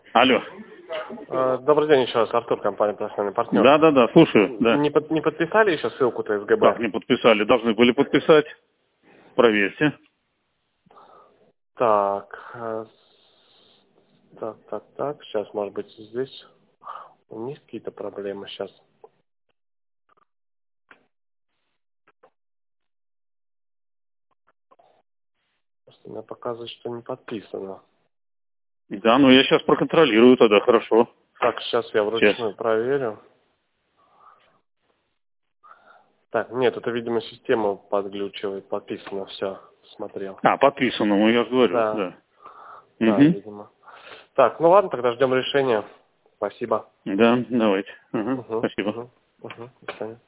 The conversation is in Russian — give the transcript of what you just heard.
Алло. Добрый день еще раз, Артур, компания «Профессиональный партнер». Да, слушаю, да. Не подписали еще ссылку-то СГБ? Как не подписали? Должны были подписать. Проверьте. Так, сейчас, может быть, здесь у них какие-то проблемы сейчас. Просто мне показывает, что не подписано. Да, ну я сейчас проконтролирую тогда, хорошо. Так, сейчас я вручную проверю. Так, нет, это, видимо, система подглючивает. Подписано, все, смотрел. Подписано, ну я же говорю, Да, да. да, Угу. видимо. Так, ну ладно, тогда ждем решения. Спасибо. Да, давайте. Угу. Спасибо. До свидания.